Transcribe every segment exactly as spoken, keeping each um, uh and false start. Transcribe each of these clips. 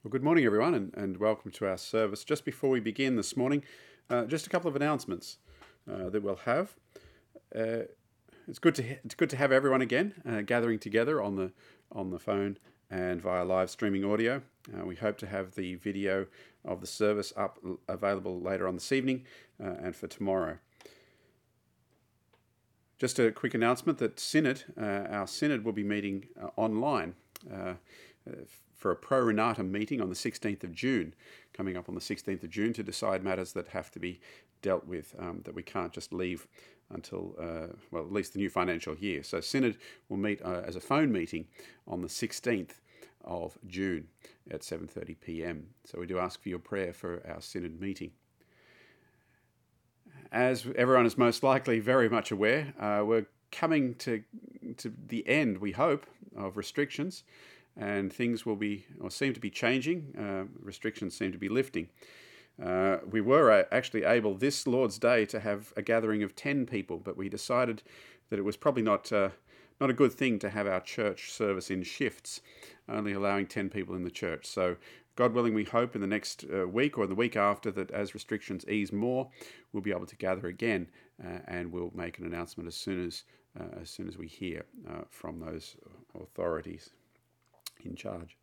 Well, good morning, everyone, and, and welcome to our service. Just before we begin this morning, uh, just a couple of announcements uh, that we'll have. Uh, it's good to it's good to have everyone again uh, gathering together on the on the phone and via live streaming audio. Uh, we hope to have the video of the service up available later on this evening uh, and for tomorrow. Just a quick announcement that Synod, uh, our Synod, will be meeting uh, online. Uh, for a pro rata meeting on the sixteenth of June, coming up on the sixteenth of June to decide matters that have to be dealt with, um, that we can't just leave until, uh, well, at least the new financial year. So Synod will meet uh, as a phone meeting on the sixteenth of June at seven thirty p m. So we do ask for your prayer for our Synod meeting. As everyone is most likely very much aware, uh, we're coming to, to the end, we hope, of restrictions. And things will be, or seem to be changing. Uh, restrictions seem to be lifting. Uh, we were uh, actually able this Lord's Day to have a gathering of ten people, but we decided that it was probably not uh, not a good thing to have our church service in shifts, only allowing ten people in the church. So, God willing, we hope in the next uh, week or the week after that, as restrictions ease more, we'll be able to gather again, uh, and we'll make an announcement as soon as uh, as soon as we hear uh, from those authorities in charge.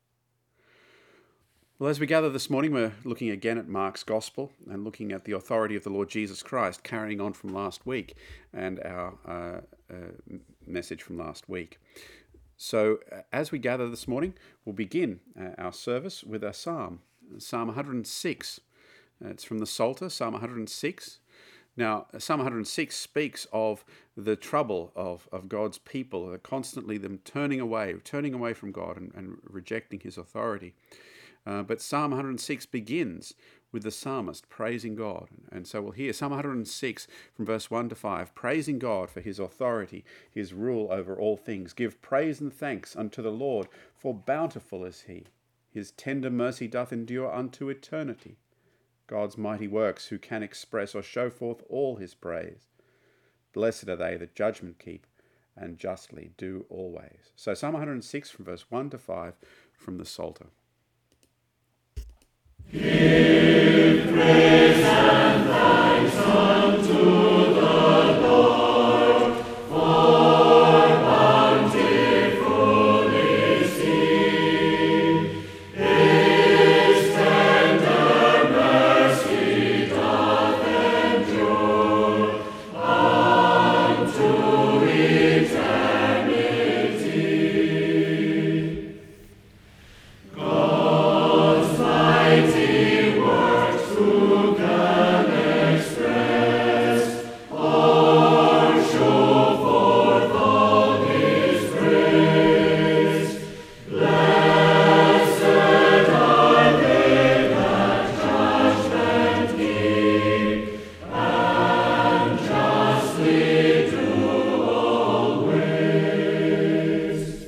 Well, as we gather this morning, we're looking again at Mark's Gospel and looking at the authority of the Lord Jesus Christ, carrying on from last week and our uh, uh, message from last week. So uh, as we gather this morning, we'll begin uh, our service with a psalm, Psalm one hundred six. Uh, it's from the Psalter, Psalm one hundred six. Now, Psalm one hundred six speaks of the trouble of, of God's people, constantly them turning away, turning away from God and, and rejecting his authority. Uh, but Psalm one hundred six begins with the psalmist praising God. And so we'll hear Psalm one hundred six from verse one to five, praising God for his authority, his rule over all things. Give praise and thanks unto the Lord, for bountiful is he. His tender mercy doth endure unto eternity. God's mighty works, who can express or show forth all his praise. Blessed are they that judgment keep, and justly do always. So Psalm one hundred six from verse one to five from the Psalter. Give praise and thanks unto the Lord, for bountiful is he. His tender mercy doth endure unto eternity. God's mighty works who can express or show forth all his praise. Blessed are they that judgment keep, and justly do always.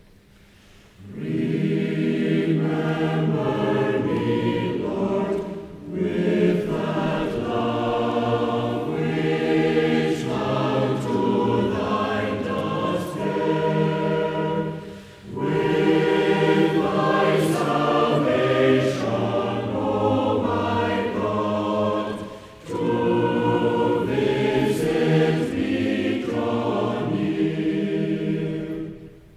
Remember me, Lord, with that love which thou to thine dost bear. With thy salvation, O my God, to visit me draw near.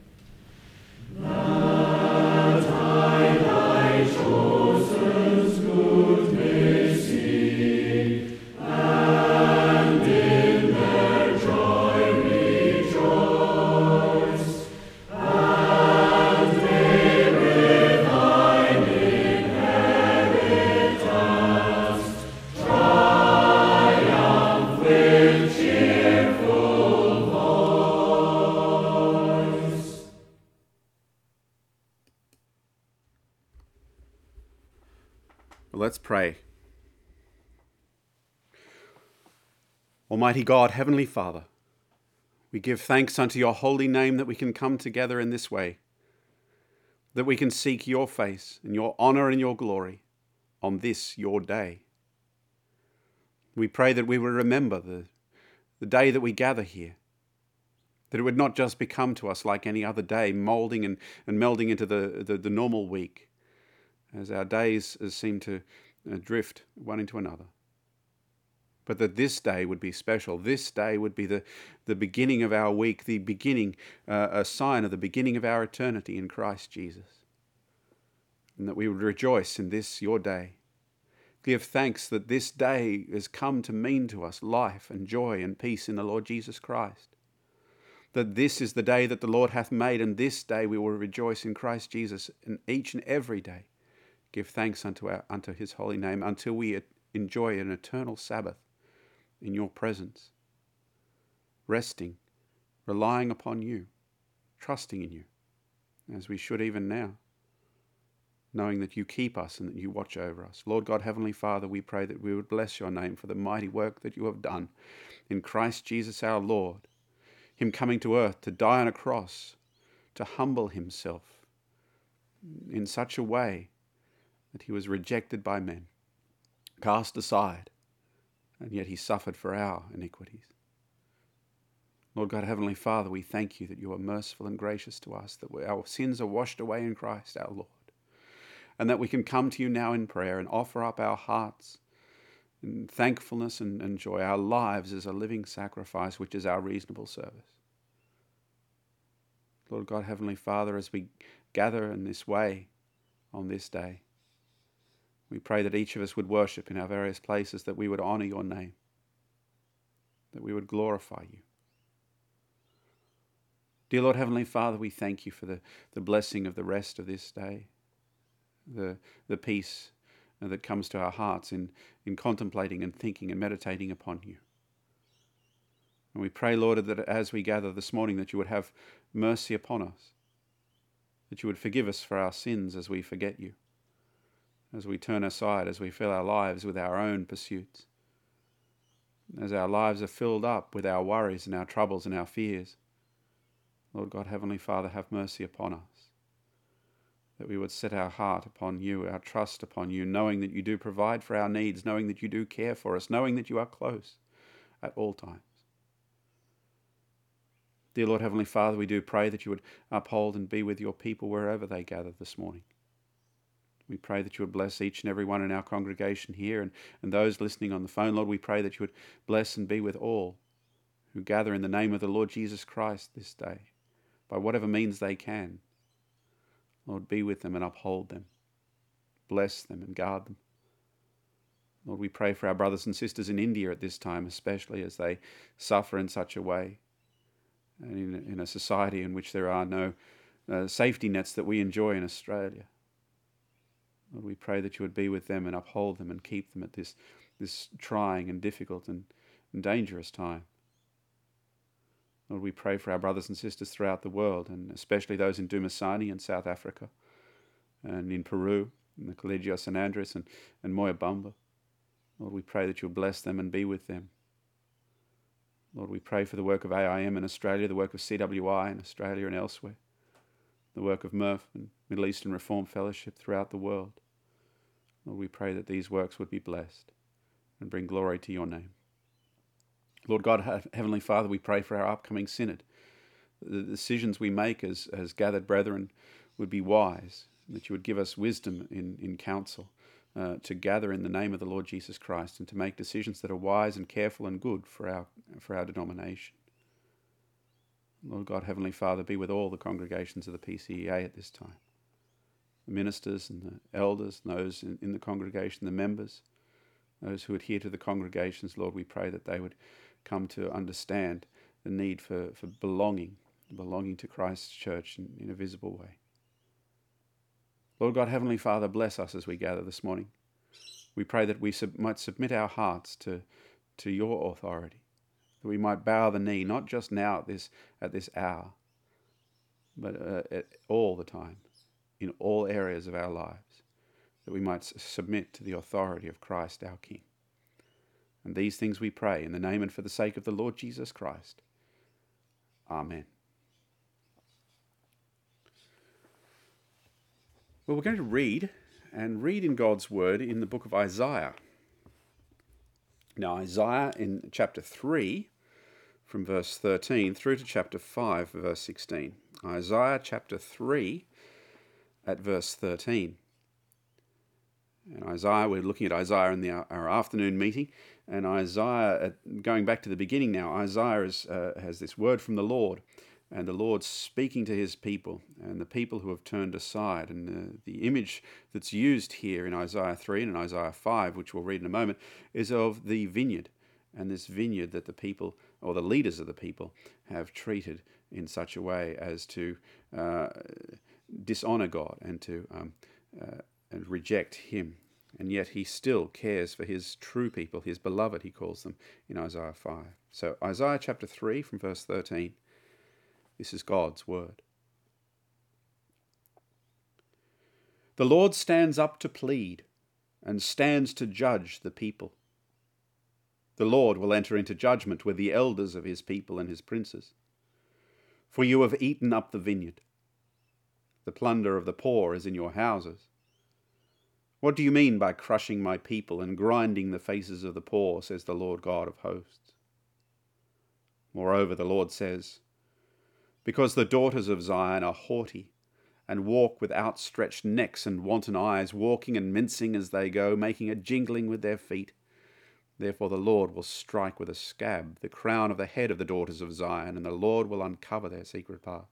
That I thy chosen's good may see, and in their joy rejoice, and may with thine inheritance triumph with cheerful voice. Well, let's pray. Almighty God, Heavenly Father, we give thanks unto your holy name that we can come together in this way, that we can seek your face and your honour and your glory on this your day. We pray that we will remember the, the day that we gather here, that it would not just become to us like any other day, moulding and, and melding into the, the, the normal week, as our days seem to uh, drift one into another. But that this day would be special. This day would be the, the beginning of our week, the beginning, uh, a sign of the beginning of our eternity in Christ Jesus. And that we would rejoice in this, your day. Give thanks that this day has come to mean to us life and joy and peace in the Lord Jesus Christ. That this is the day that the Lord hath made, and this day we will rejoice in Christ Jesus, and each and every day give thanks unto our, unto his holy name, until we enjoy an eternal Sabbath in your presence, resting, relying upon you, trusting in you, as we should even now, knowing that you keep us and that you watch over us. Lord God, Heavenly Father, we pray that we would bless your name for the mighty work that you have done in Christ Jesus our Lord, him coming to earth to die on a cross, to humble himself in such a way that he was rejected by men, cast aside, and yet he suffered for our iniquities. Lord God, Heavenly Father, we thank you that you are merciful and gracious to us, that our sins are washed away in Christ our Lord, and that we can come to you now in prayer and offer up our hearts in thankfulness and, and joy, our lives as a living sacrifice, which is our reasonable service. Lord God, Heavenly Father, as we gather in this way on this day, we pray that each of us would worship in our various places, that we would honour your name, that we would glorify you. Dear Lord, Heavenly Father, we thank you for the, the blessing of the rest of this day, the, the peace that comes to our hearts in, in contemplating and thinking and meditating upon you. And we pray, Lord, that as we gather this morning, that you would have mercy upon us, that you would forgive us for our sins as we forget you, as we turn aside, as we fill our lives with our own pursuits, as our lives are filled up with our worries and our troubles and our fears. Lord God, Heavenly Father, have mercy upon us, that we would set our heart upon you, our trust upon you, knowing that you do provide for our needs, knowing that you do care for us, knowing that you are close at all times. Dear Lord, Heavenly Father, we do pray that you would uphold and be with your people wherever they gather this morning. We pray that you would bless each and every one in our congregation here, and, and those listening on the phone. Lord, we pray that you would bless and be with all who gather in the name of the Lord Jesus Christ this day, by whatever means they can. Lord, be with them and uphold them. Bless them and guard them. Lord, we pray for our brothers and sisters in India at this time, especially as they suffer in such a way, and in, in a society in which there are no uh, safety nets that we enjoy in Australia. Lord, we pray that you would be with them and uphold them and keep them at this, this trying and difficult and, and dangerous time. Lord, we pray for our brothers and sisters throughout the world, and especially those in Dumasani in South Africa, and in Peru, in the Colegio San Andres and, and Moyobamba. Lord, we pray that you'll bless them and be with them. Lord, we pray for the work of A I M in Australia, the work of C W I in Australia and elsewhere, the work of M R F and Middle Eastern Reform Fellowship throughout the world. Lord, we pray that these works would be blessed and bring glory to your name. Lord God, Heavenly Father, we pray for our upcoming synod. The decisions we make as, as gathered brethren would be wise, and that you would give us wisdom in, in counsel uh, to gather in the name of the Lord Jesus Christ and to make decisions that are wise and careful and good for our, for our denomination. Lord God, Heavenly Father, be with all the congregations of the P C E A at this time. The ministers and the elders, and those in, in the congregation, the members, those who adhere to the congregations, Lord, we pray that they would come to understand the need for, for belonging, belonging to Christ's church in, in a visible way. Lord God, Heavenly Father, bless us as we gather this morning. We pray that we sub- might submit our hearts to, to your authority, that we might bow the knee, not just now at this, at this hour, but uh, at all the time, in all areas of our lives, that we might s- submit to the authority of Christ our King. And these things we pray in the name and for the sake of the Lord Jesus Christ. Amen. Well, we're going to read and read in God's Word in the book of Isaiah. Now, Isaiah in chapter three, from verse thirteen, through to chapter five, verse sixteen. Isaiah chapter three, at verse thirteen. And Isaiah, we're looking at Isaiah in the, our afternoon meeting, and Isaiah, going back to the beginning now, Isaiah is, uh, has this word from the Lord, and the Lord speaking to his people, and the people who have turned aside. And the, the image that's used here in Isaiah three and in Isaiah five, which we'll read in a moment, is of the vineyard, and this vineyard that the people, or the leaders of the people, have treated in such a way as to uh, dishonor God and to um, uh, and reject him. And yet he still cares for his true people, his beloved, he calls them in Isaiah five. So Isaiah chapter three from verse thirteen, this is God's word. The Lord stands up to plead and stands to judge the people. The Lord will enter into judgment with the elders of his people and his princes. For you have eaten up the vineyard. The plunder of the poor is in your houses. What do you mean by crushing my people and grinding the faces of the poor, says the Lord God of hosts? Moreover, the Lord says, because the daughters of Zion are haughty, and walk with outstretched necks and wanton eyes, walking and mincing as they go, making a jingling with their feet, therefore the Lord will strike with a scab the crown of the head of the daughters of Zion, and the Lord will uncover their secret parts.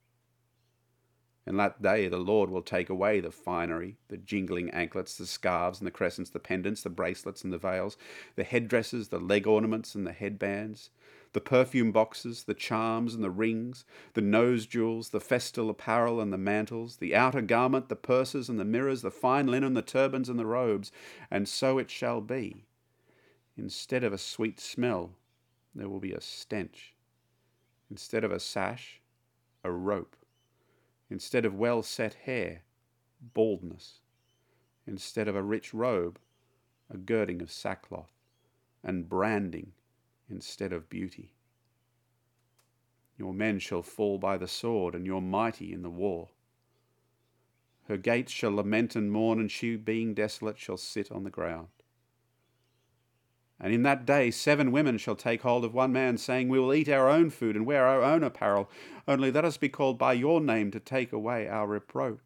In that day the Lord will take away the finery, the jingling anklets, the scarves and the crescents, the pendants, the bracelets and the veils, the headdresses, the leg ornaments and the headbands, the perfume boxes, the charms and the rings, the nose jewels, the festal apparel and the mantles, the outer garment, the purses and the mirrors, the fine linen, the turbans and the robes. And so it shall be. Instead of a sweet smell, there will be a stench. Instead of a sash, a rope. Instead of well-set hair, baldness. Instead of a rich robe, a girding of sackcloth, and branding instead of beauty. Your men shall fall by the sword, and your mighty in the war. Her gates shall lament and mourn, and she, being desolate, shall sit on the ground. And in that day seven women shall take hold of one man, saying, we will eat our own food and wear our own apparel, only let us be called by your name to take away our reproach.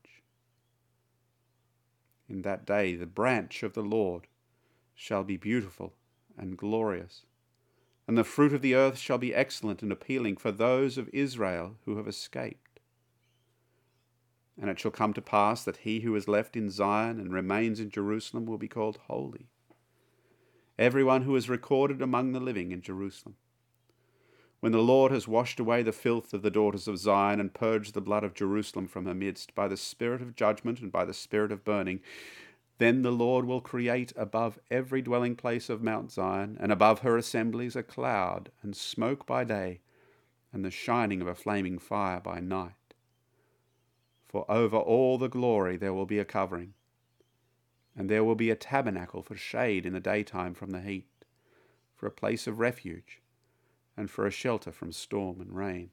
In that day the branch of the Lord shall be beautiful and glorious, and the fruit of the earth shall be excellent and appealing for those of Israel who have escaped. And it shall come to pass that he who is left in Zion and remains in Jerusalem will be called holy, everyone who is recorded among the living in Jerusalem. When the Lord has washed away the filth of the daughters of Zion and purged the blood of Jerusalem from her midst by the spirit of judgment and by the spirit of burning, then the Lord will create above every dwelling place of Mount Zion and above her assemblies a cloud and smoke by day and the shining of a flaming fire by night. For over all the glory there will be a covering, and there will be a tabernacle for shade in the daytime from the heat, for a place of refuge, and for a shelter from storm and rain.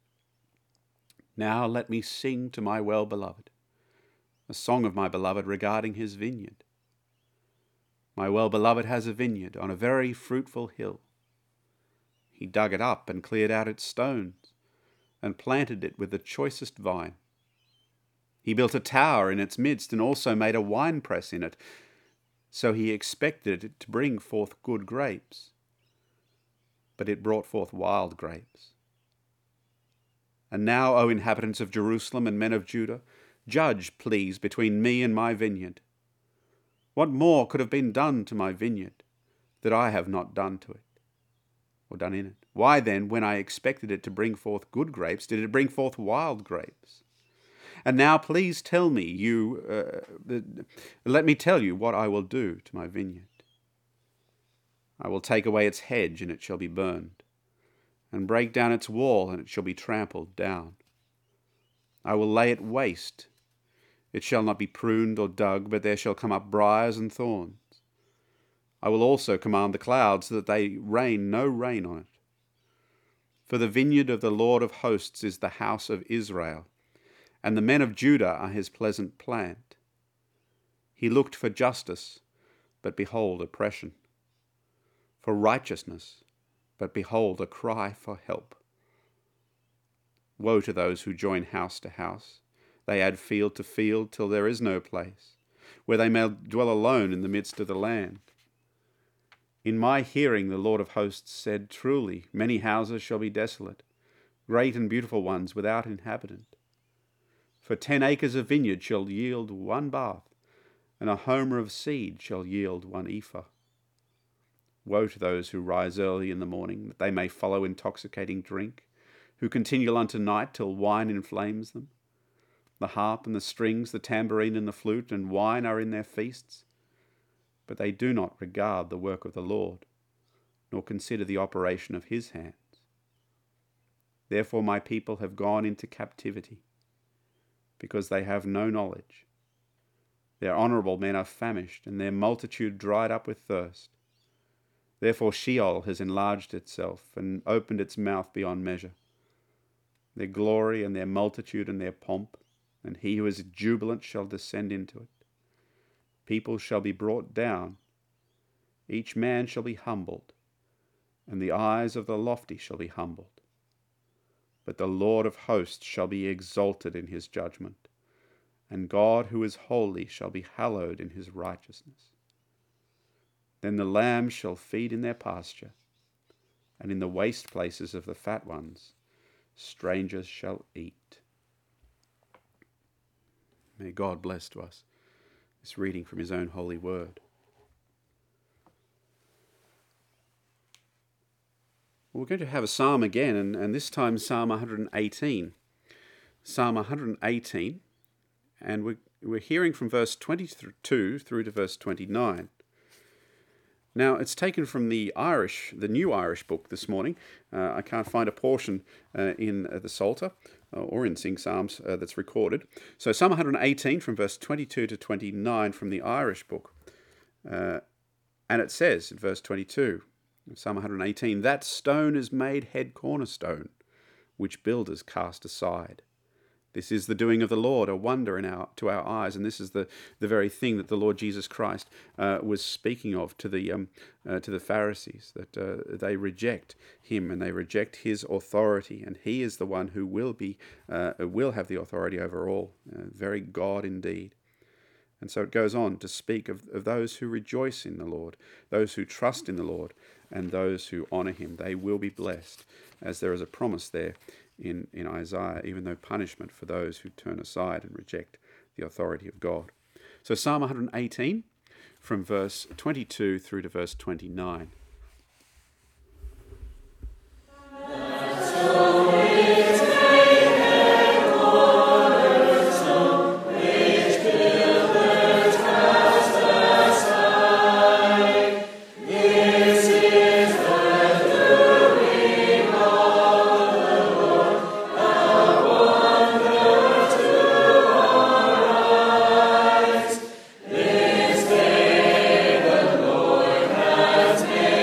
Now let me sing to my well-beloved, a song of my beloved regarding his vineyard. My well-beloved has a vineyard on a very fruitful hill. He dug it up and cleared out its stones, and planted it with the choicest vine. He built a tower in its midst, and also made a winepress in it. So he expected it to bring forth good grapes, but it brought forth wild grapes. And now, O inhabitants of Jerusalem and men of Judah, judge, please, between me and my vineyard. What more could have been done to my vineyard that I have not done to it, or done in it? Why then, when I expected it to bring forth good grapes, did it bring forth wild grapes? And now please tell me, you, uh, let me tell you what I will do to my vineyard. I will take away its hedge, and it shall be burned, and break down its wall, and it shall be trampled down. I will lay it waste. It shall not be pruned or dug, but there shall come up briars and thorns. I will also command the clouds that they rain no rain on it. For the vineyard of the Lord of hosts is the house of Israel, and the men of Judah are his pleasant plant. He looked for justice, but behold oppression, for righteousness, but behold a cry for help. Woe to those who join house to house. They add field to field till there is no place. where they may dwell alone in the midst of the land. In my hearing the Lord of hosts said, truly, many houses shall be desolate, great and beautiful ones without inhabitant. For ten acres of vineyard shall yield one bath, and a homer of seed shall yield one ephah. Woe to those who rise early in the morning, that they may follow intoxicating drink, who continue unto night till wine inflames them. The harp and the strings, the tambourine and the flute, and wine are in their feasts. But they do not regard the work of the Lord, nor consider the operation of his hands. Therefore my people have gone into captivity, because they have no knowledge. Their honourable men are famished, and their multitude dried up with thirst. Therefore Sheol has enlarged itself, and opened its mouth beyond measure. Their glory and their multitude and their pomp, and he who is jubilant shall descend into it. People shall be brought down, each man shall be humbled, and the eyes of the lofty shall be humbled. But the Lord of hosts shall be exalted in his judgment, and God who is holy shall be hallowed in his righteousness. Then the lambs shall feed in their pasture, and in the waste places of the fat ones strangers shall eat. May God bless to us this reading from his own holy word. We're going to have a psalm again, and, and this time Psalm one hundred eighteen. Psalm one hundred eighteen, and we're, we're hearing from verse twenty-two through to verse twenty-nine. Now, it's taken from the Irish, the New Irish Book this morning. Uh, I can't find a portion uh, in uh, the Psalter uh, or in Sing Psalms uh, that's recorded. So Psalm one hundred eighteen from verse twenty-two to twenty-nine from the Irish Book. Uh, and it says in verse twenty-two, Psalm one hundred eighteen, that stone is made head cornerstone, which builders cast aside. This is the doing of the Lord, a wonder in our to our eyes, and this is the, the very thing that the Lord Jesus Christ uh, was speaking of to the um, uh, to the Pharisees, that uh, they reject him and they reject his authority, and he is the one who will be uh, will have the authority over all, uh, very God indeed. And so it goes on to speak of, of those who rejoice in the Lord, those who trust in the Lord, and those who honour him. They will be blessed, as there is a promise there in, in Isaiah, even though punishment for those who turn aside and reject the authority of God. So Psalm one hundred eighteen, from verse twenty-two through to verse twenty-nine. This day the Lord has made.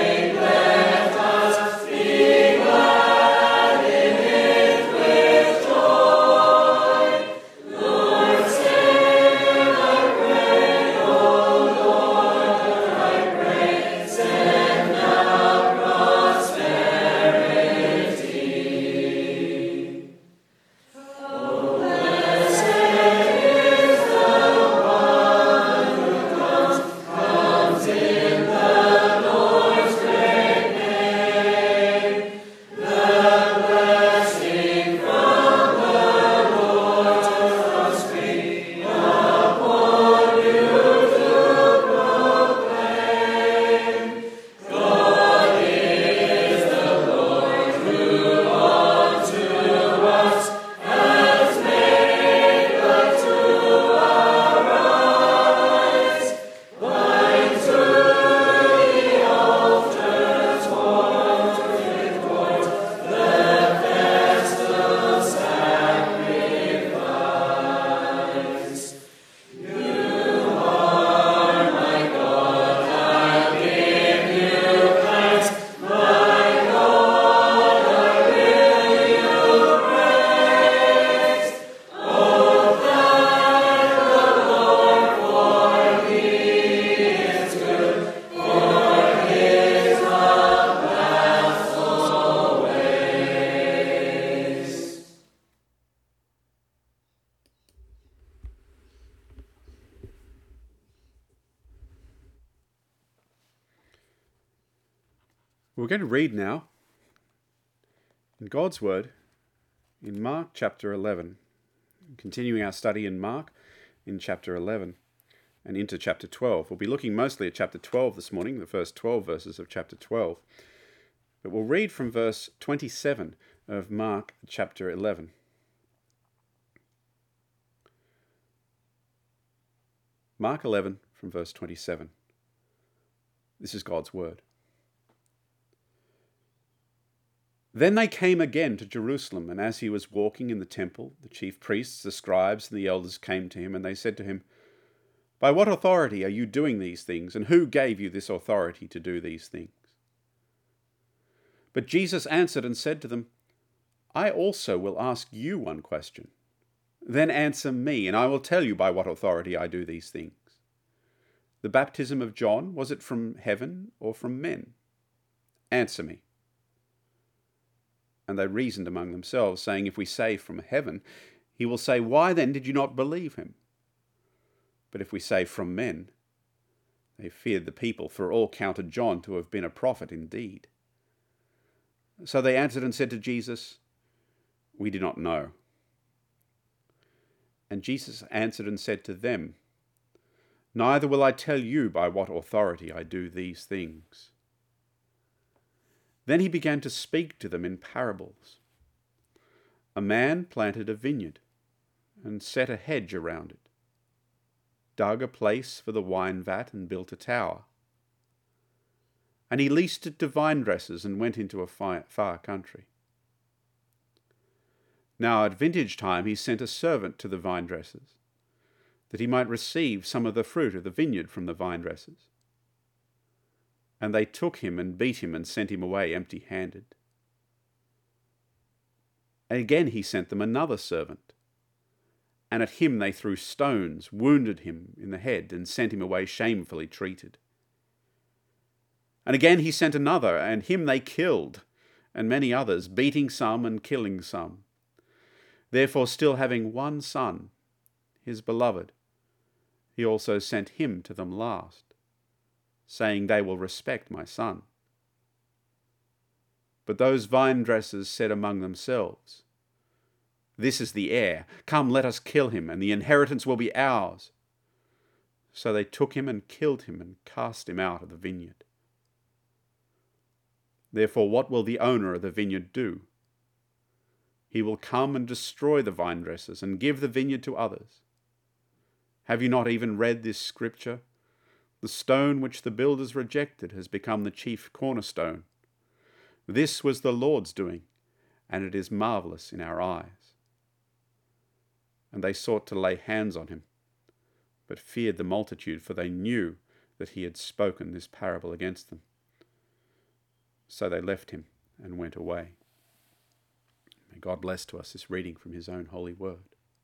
We're going to read now in God's Word in Mark chapter eleven, continuing our study in Mark in chapter eleven and into chapter twelve. We'll be looking mostly at chapter twelve this morning, the first twelve verses of chapter twelve. But we'll read from verse twenty-seven of Mark chapter eleven. Mark eleven from verse twenty-seven. This is God's Word. Then they came again to Jerusalem, and as he was walking in the temple, the chief priests, the scribes, and the elders came to him, and they said to him, "By what authority are you doing these things, and who gave you this authority to do these things?" But Jesus answered and said to them, "I also will ask you one question. Then answer me, and I will tell you by what authority I do these things. The baptism of John, was it from heaven or from men? Answer me." And they reasoned among themselves, saying, "If we say from heaven, he will say, 'Why then did you not believe him?' But if we say from men," they feared the people, for all counted John to have been a prophet indeed. So they answered and said to Jesus, "We do not know." And Jesus answered and said to them, "Neither will I tell you by what authority I do these things." Then he began to speak to them in parables. A man planted a vineyard and set a hedge around it, dug a place for the wine vat and built a tower. And he leased it to vine dressers and went into a far country. Now at vintage time he sent a servant to the vine dressers, that he might receive some of the fruit of the vineyard from the vine dressers. And they took him and beat him and sent him away empty-handed. And again he sent them another servant, and at him they threw stones, wounded him in the head, and sent him away shamefully treated. And again he sent another, and him they killed, and many others, beating some and killing some. Therefore, still having one son, his beloved, he also sent him to them last, saying, "They will respect my son." But those vine dressers said among themselves, "This is the heir. Come, let us kill him, and the inheritance will be ours." So they took him and killed him and cast him out of the vineyard. Therefore, what will the owner of the vineyard do? He will come and destroy the vine dressers and give the vineyard to others. Have you not even read this scripture? The stone which the builders rejected has become the chief cornerstone. This was the Lord's doing, and it is marvelous in our eyes. And they sought to lay hands on him, but feared the multitude, for they knew that he had spoken this parable against them. So they left him and went away. May God bless to us this reading from his own holy word.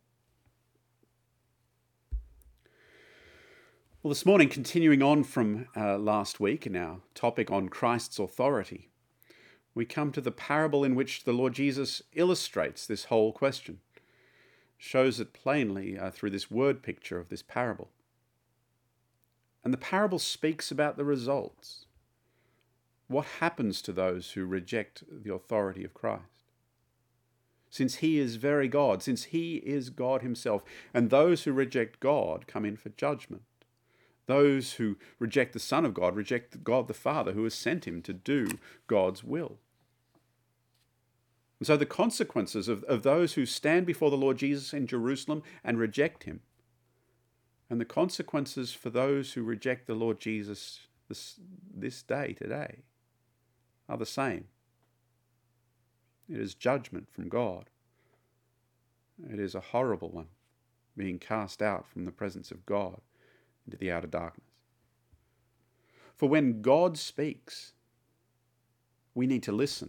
Well, this morning, continuing on from uh, last week in our topic on Christ's authority, we come to the parable in which the Lord Jesus illustrates this whole question, shows it plainly uh, through this word picture of this parable. And the parable speaks about the results. What happens to those who reject the authority of Christ? Since he is very God, since he is God himself, and those who reject God come in for judgment. Those who reject the Son of God reject God the Father, who has sent him to do God's will. And so the consequences of, of those who stand before the Lord Jesus in Jerusalem and reject him, and the consequences for those who reject the Lord Jesus this, this day, today, are the same. It is judgment from God. It is a horrible one, being cast out from the presence of God into the outer darkness. For when God speaks, we need to listen.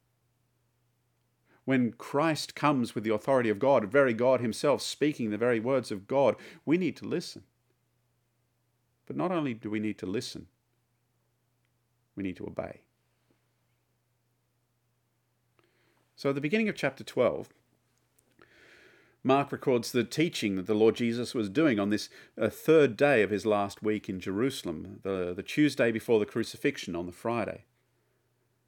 When Christ comes with the authority of God, very God himself speaking the very words of God, we need to listen. But not only do we need to listen, we need to obey. So at the beginning of chapter twelve, Mark records the teaching that the Lord Jesus was doing on this uh, third day of his last week in Jerusalem, the, the Tuesday before the crucifixion on the Friday.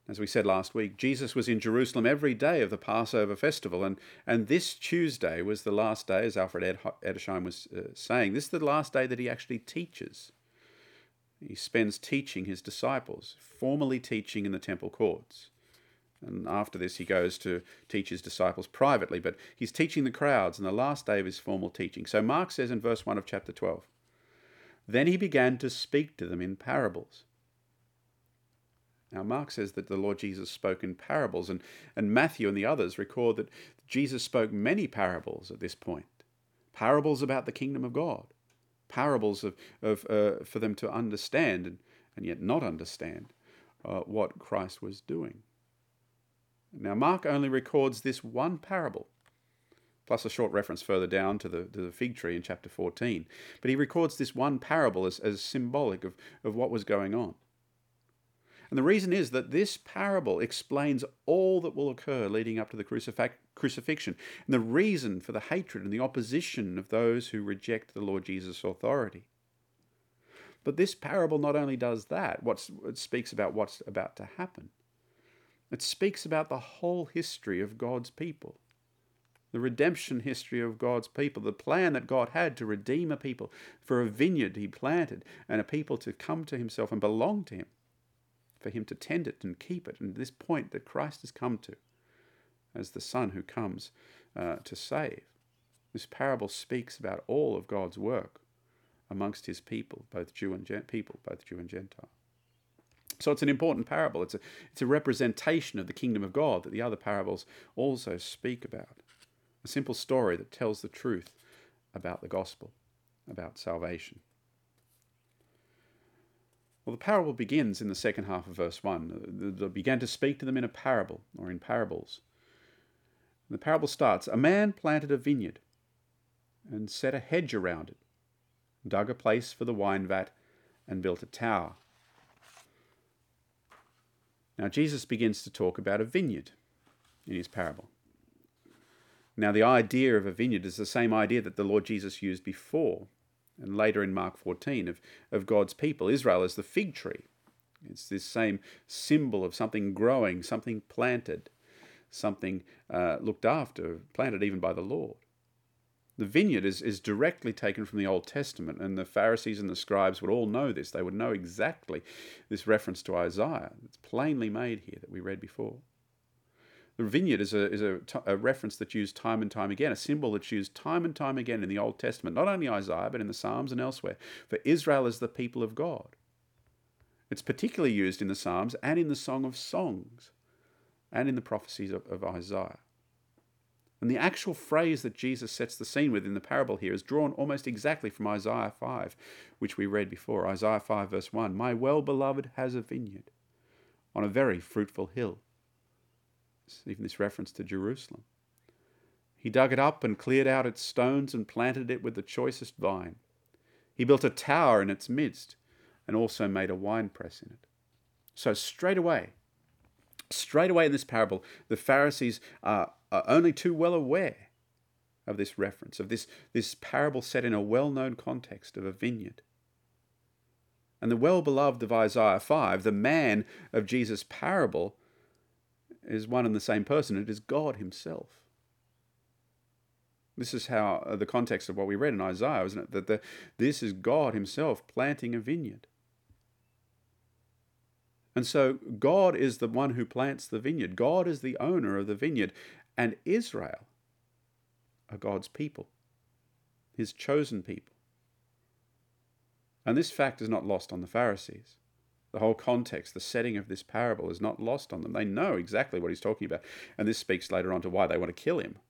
As we said last week, Jesus was in Jerusalem every day of the Passover festival, and, and this Tuesday was the last day, as Alfred Ed, Edersheim was uh, saying, this is the last day that he actually teaches. He spends teaching his disciples, formally teaching in the temple courts. And after this, he goes to teach his disciples privately, but he's teaching the crowds on the last day of his formal teaching. So Mark says in verse one of chapter twelve, "Then he began to speak to them in parables." Now, Mark says that the Lord Jesus spoke in parables, and, and Matthew and the others record that Jesus spoke many parables at this point. Parables about the kingdom of God. Parables of, of uh, for them to understand and, and yet not understand uh, what Christ was doing. Now, Mark only records this one parable, plus a short reference further down to the, to the fig tree in chapter fourteen. But he records this one parable as, as symbolic of, of what was going on. And the reason is that this parable explains all that will occur leading up to the crucif- crucifixion, and the reason for the hatred and the opposition of those who reject the Lord Jesus' authority. But this parable not only does that, what's, it speaks about what's about to happen. It speaks about the whole history of God's people, the redemption history of God's people, the plan that God had to redeem a people for a vineyard he planted and a people to come to himself and belong to him, for him to tend it and keep it, and this point that Christ has come to as the Son who comes uh, to save. This parable speaks about all of God's work amongst his people, both Jew and Gent- people, both Jew and Gentile. So it's an important parable. It's a, it's a representation of the kingdom of God that the other parables also speak about. A simple story that tells the truth about the gospel, about salvation. Well, the parable begins in the second half of verse one. They began to speak to them in a parable, or in parables. The parable starts, "A man planted a vineyard and set a hedge around it, dug a place for the wine vat, and built a tower." Now, Jesus begins to talk about a vineyard in his parable. Now, the idea of a vineyard is the same idea that the Lord Jesus used before, and later in Mark fourteen, of, of God's people, Israel as the fig tree. It's this same symbol of something growing, something planted, something uh, looked after, planted even by the Lord. The vineyard is, is directly taken from the Old Testament, and the Pharisees and the scribes would all know this. They would know exactly this reference to Isaiah. It's plainly made here that we read before. The vineyard is a, is a, a reference that's used time and time again, a symbol that's used time and time again in the Old Testament, not only Isaiah, but in the Psalms and elsewhere, for Israel as the people of God. It's particularly used in the Psalms and in the Song of Songs and in the prophecies of, of Isaiah. And the actual phrase that Jesus sets the scene with in the parable here is drawn almost exactly from Isaiah five, which we read before. Isaiah five verse one, "My well-beloved has a vineyard on a very fruitful hill." Even this reference to Jerusalem. "He dug it up and cleared out its stones and planted it with the choicest vine. He built a tower in its midst and also made a winepress in it." So straight away, straight away in this parable, the Pharisees are, are only too well aware of this reference, of this, this parable set in a well-known context of a vineyard. And the well-beloved of Isaiah five, the man of Jesus' parable, is one and the same person. It is God himself. This is how uh, the context of what we read in Isaiah, isn't it? That the, this is God himself planting a vineyard. And so God is the one who plants the vineyard. God is the owner of the vineyard. And Israel are God's people, his chosen people. And this fact is not lost on the Pharisees. The whole context, the setting of this parable is not lost on them. They know exactly what he's talking about. And this speaks later on to why they want to kill him.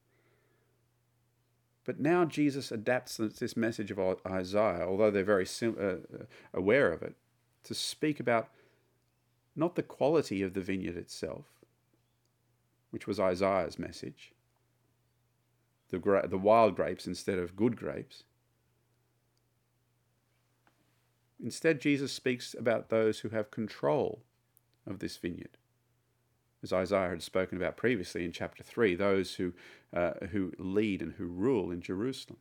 But now Jesus adapts this message of Isaiah, although they're very sim- uh, aware of it, to speak about not the quality of the vineyard itself, which was Isaiah's message, the, gra- the wild grapes instead of good grapes. Instead, Jesus speaks about those who have control of this vineyard, as Isaiah had spoken about previously in chapter three, those who, uh, who lead and who rule in Jerusalem.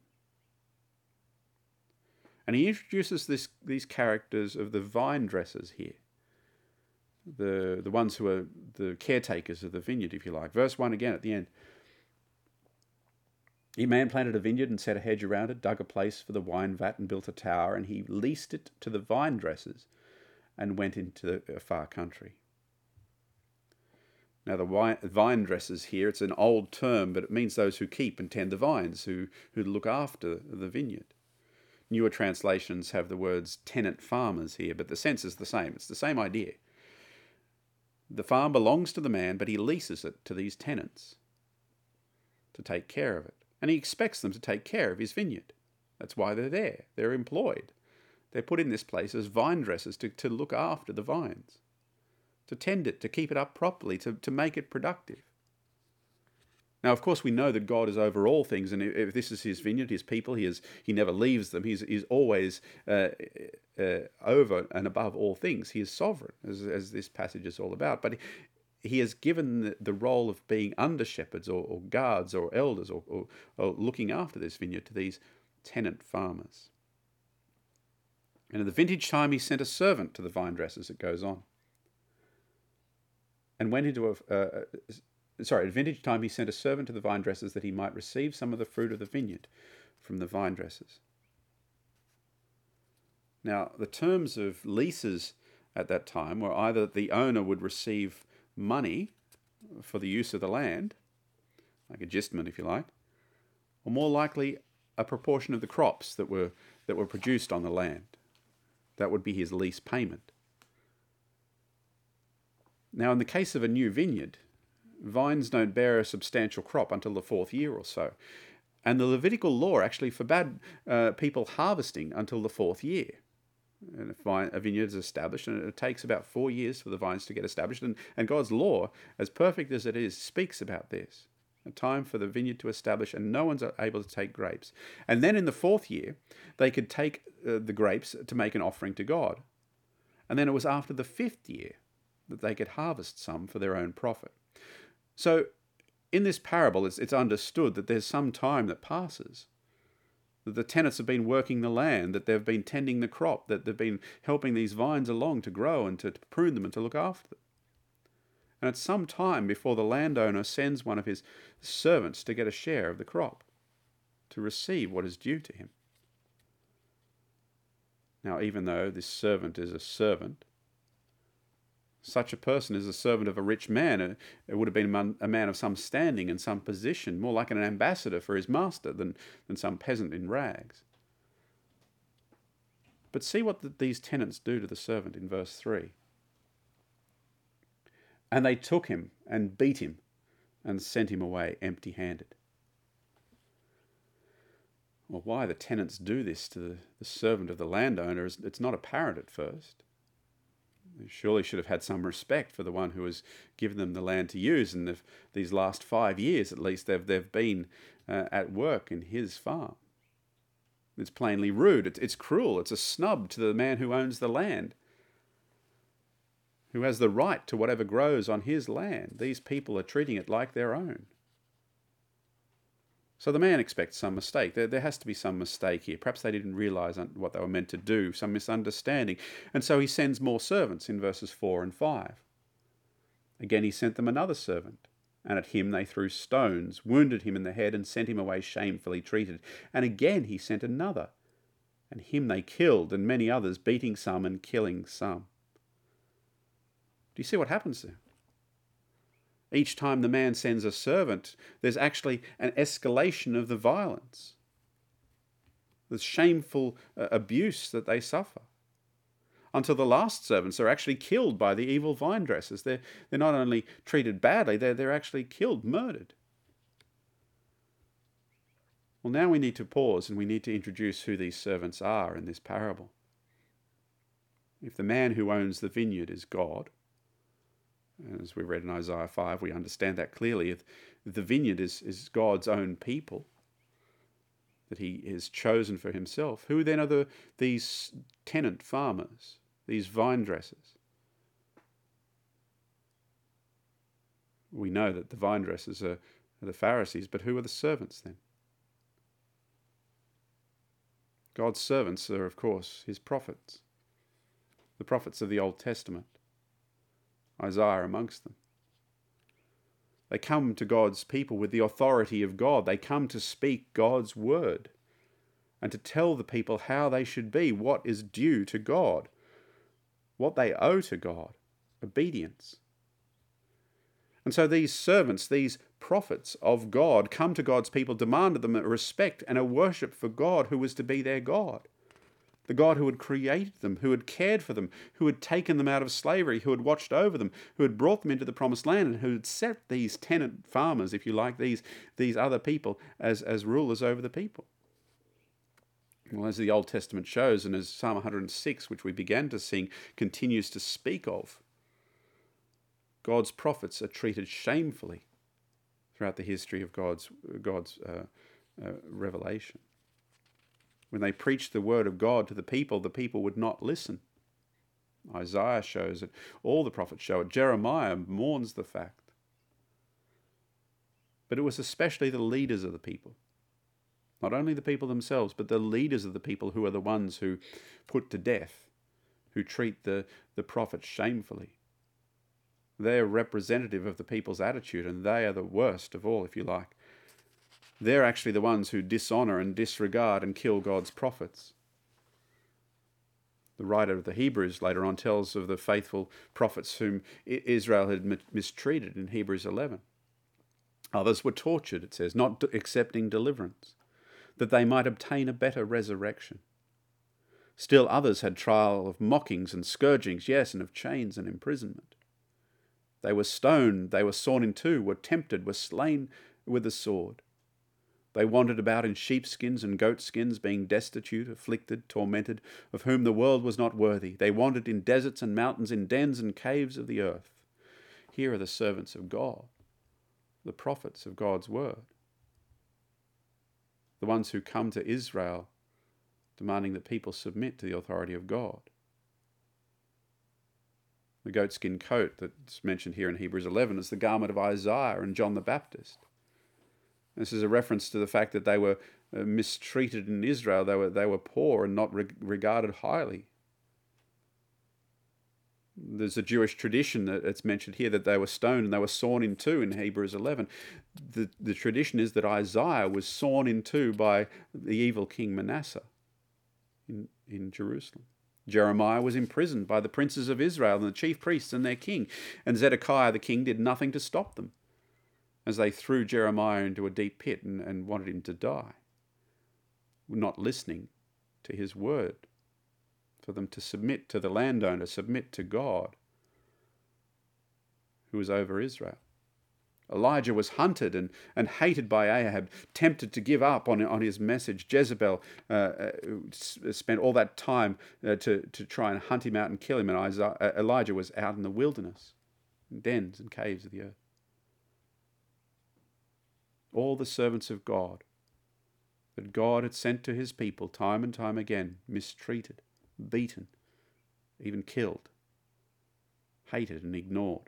And he introduces this, these characters of the vine dressers here. the, the ones who are the caretakers of the vineyard, if you like. Verse one again at the end. A man planted a vineyard and set a hedge around it, dug a place for the wine vat and built a tower, and he leased it to the vine dressers and went into a far country. Now, the vine dressers here, it's an old term, but it means those who keep and tend the vines, who, who look after the vineyard. Newer translations have the words tenant farmers here, but the sense is the same. It's the same idea. The farm belongs to the man, but he leases it to these tenants to take care of it. And he expects them to take care of his vineyard. That's why they're there. They're employed. They're put in this place as vine dressers to, to look after the vines, to tend it, to keep it up properly, to, to make it productive. Now, of course, we know that God is over all things, and if this is his vineyard, his people, he is he never leaves them. He's, he's always uh, uh, over and above all things. He is sovereign, as, as this passage is all about. But he has given the, the role of being under shepherds or, or guards or elders or, or, or looking after this vineyard to these tenant farmers. And at the vintage time, he sent a servant to the vine dressers, it goes on, and went into a... Uh, Sorry, at vintage time he sent a servant to the vine dressers that he might receive some of the fruit of the vineyard from the vine dressers. Now, the terms of leases at that time were either the owner would receive money for the use of the land, like a gistment if you like, or more likely a proportion of the crops that were that were produced on the land. That would be his lease payment. Now, in the case of a new vineyard, vines don't bear a substantial crop until the fourth year or so. And the Levitical law actually forbade uh, people harvesting until the fourth year. And a, vine, a vineyard is established, and it takes about four years for the vines to get established. And, and God's law, as perfect as it is, speaks about this. A time for the vineyard to establish, and no one's able to take grapes. And then in the fourth year, they could take uh, the grapes to make an offering to God. And then it was after the fifth year that they could harvest some for their own profit. So, in this parable, it's, it's understood that there's some time that passes, that the tenants have been working the land, that they've been tending the crop, that they've been helping these vines along to grow and to, to prune them and to look after them. And it's some time before the landowner sends one of his servants to get a share of the crop, to receive what is due to him. Now, even though this servant is a servant, such a person is a servant of a rich man. It would have been a man of some standing and some position, more like an ambassador for his master than, than some peasant in rags. But see what the, these tenants do to the servant in verse three. And they took him and beat him and sent him away empty-handed. Well, why the tenants do this to the, the servant of the landowner is it's not apparent at first. They surely should have had some respect for the one who has given them the land to use, and if these last five years at least they've, they've been uh, at work in his farm. It's plainly rude, it's, it's cruel, it's a snub to the man who owns the land, who has the right to whatever grows on his land. These people are treating it like their own. So the man expects some mistake. There, there has to be some mistake here. Perhaps they didn't realise what they were meant to do, some misunderstanding. And so he sends more servants in verses four and five. Again he sent them another servant, and at him they threw stones, wounded him in the head, and sent him away shamefully treated. And again he sent another, and him they killed, and many others, beating some and killing some. Do you see what happens there? Each time the man sends a servant, there's actually an escalation of the violence, the shameful uh, abuse that they suffer, until the last servants are actually killed by the evil vine dressers. They're, they're not only treated badly, they're, they're actually killed, murdered. Well, now we need to pause and we need to introduce who these servants are in this parable. If the man who owns the vineyard is God, as we read in Isaiah five, we understand that clearly. If the vineyard is, is God's own people that he has chosen for himself, who then are the, these tenant farmers, these vine dressers? We know that the vine dressers are, are the Pharisees, but who are the servants then? God's servants are, of course, his prophets, the prophets of the Old Testament. Isaiah amongst them. They come to God's people with the authority of God. They come to speak God's word and to tell the people how they should be, what is due to God, what they owe to God, obedience. And so these servants, these prophets of God, come to God's people, demanded them a respect and a worship for God who was to be their God. The God who had created them, who had cared for them, who had taken them out of slavery, who had watched over them, who had brought them into the promised land, and who had set these tenant farmers, if you like, these, these other people as, as rulers over the people. Well, as the Old Testament shows, and as Psalm one hundred six, which we began to sing, continues to speak of, God's prophets are treated shamefully throughout the history of God's, God's uh, uh, revelation. When they preached the word of God to the people, the people would not listen. Isaiah shows it. All the prophets show it. Jeremiah mourns the fact. But it was especially the leaders of the people. Not only the people themselves, but the leaders of the people who are the ones who put to death, who treat the, the prophets shamefully. They're representative of the people's attitude, and they are the worst of all, if you like. They're actually the ones who dishonour and disregard and kill God's prophets. The writer of the Hebrews later on tells of the faithful prophets whom Israel had mistreated in Hebrews eleven. Others were tortured, it says, not accepting deliverance, that they might obtain a better resurrection. Still others had trial of mockings and scourgings, yes, and of chains and imprisonment. They were stoned, they were sawn in two, were tempted, were slain with the sword. They wandered about in sheepskins and goatskins, being destitute, afflicted, tormented, of whom the world was not worthy. They wandered in deserts and mountains, in dens and caves of the earth. Here are the servants of God, the prophets of God's word, the ones who come to Israel demanding that people submit to the authority of God. The goatskin coat that's mentioned here in Hebrews eleven is the garment of Isaiah and John the Baptist. This is a reference to the fact that they were uh, mistreated in Israel. They were, they were poor and not re- regarded highly. There's a Jewish tradition that it's mentioned here that they were stoned and they were sawn in two in Hebrews eleven. The, the tradition is that Isaiah was sawn in two by the evil king Manasseh in, in Jerusalem. Jeremiah was imprisoned by the princes of Israel and the chief priests and their king, and Zedekiah the king did nothing to stop them as they threw Jeremiah into a deep pit and, and wanted him to die, not listening to his word, for them to submit to the landowner, submit to God, who was over Israel. Elijah was hunted and, and hated by Ahab, tempted to give up on, on his message. Jezebel uh, uh, spent all that time uh, to, to try and hunt him out and kill him, and Isaiah, uh, Elijah was out in the wilderness, in dens and caves of the earth. All the servants of God that God had sent to his people time and time again, mistreated, beaten, even killed, hated and ignored.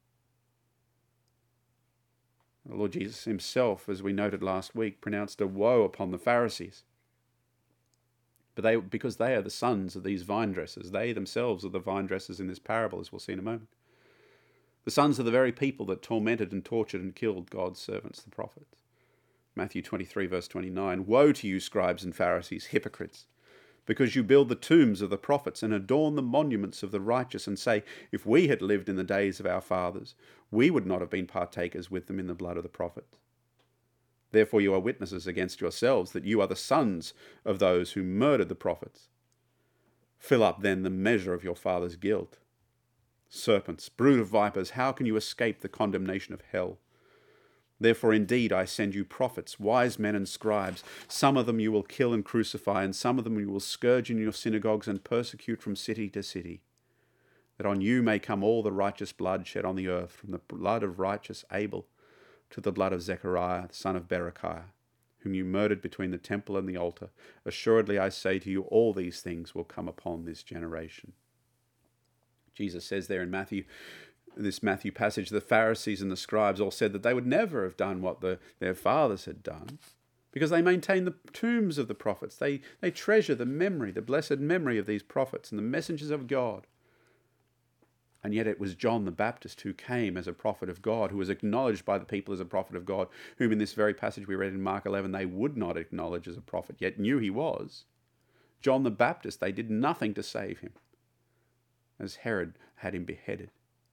The Lord Jesus himself, as we noted last week, pronounced a woe upon the Pharisees. But they, because they are the sons of these vine dressers, they themselves are the vine dressers in this parable, as we'll see in a moment. The sons of the very people that tormented and tortured and killed God's servants, the prophets. Matthew twenty-three, verse twenty-nine, "Woe to you, scribes and Pharisees, hypocrites, because you build the tombs of the prophets and adorn the monuments of the righteous, and say, if we had lived in the days of our fathers, we would not have been partakers with them in the blood of the prophets. Therefore you are witnesses against yourselves that you are the sons of those who murdered the prophets. Fill up then the measure of your father's guilt. Serpents, brood of vipers, how can you escape the condemnation of hell? Therefore, indeed, I send you prophets, wise men and scribes. Some of them you will kill and crucify, and some of them you will scourge in your synagogues and persecute from city to city, that on you may come all the righteous blood shed on the earth, from the blood of righteous Abel to the blood of Zechariah, the son of Berechiah, whom you murdered between the temple and the altar. Assuredly, I say to you, all these things will come upon this generation." Jesus says there in Matthew, this Matthew passage, the Pharisees and the scribes all said that they would never have done what the, their fathers had done, because they maintain the tombs of the prophets. They, they treasure the memory, the blessed memory of these prophets and the messengers of God. And yet it was John the Baptist who came as a prophet of God, who was acknowledged by the people as a prophet of God, whom in this very passage we read in Mark eleven, they would not acknowledge as a prophet, yet knew he was. John the Baptist, they did nothing to save him, as Herod had him beheaded.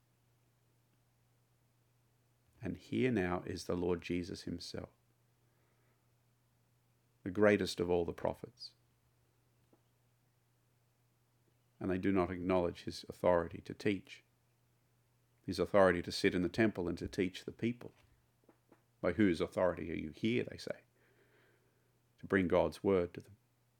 And here now is the Lord Jesus himself, the greatest of all the prophets. And they do not acknowledge his authority to teach, his authority to sit in the temple and to teach the people. By whose authority are you here, they say, to bring God's word to them.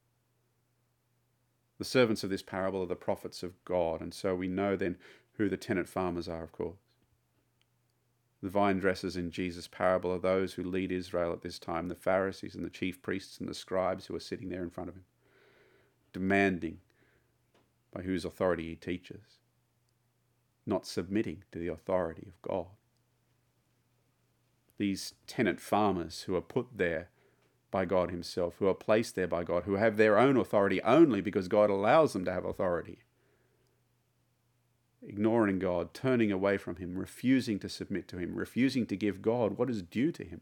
The servants of this parable are the prophets of God, and so we know then who the tenant farmers are, of course. The vine dressers in Jesus' parable are those who lead Israel at this time, the Pharisees and the chief priests and the scribes who are sitting there in front of him, demanding by whose authority he teaches, not submitting to the authority of God. These tenant farmers who are put there by God himself, who are placed there by God, who have their own authority only because God allows them to have authority, ignoring God, turning away from him, refusing to submit to him, refusing to give God what is due to him,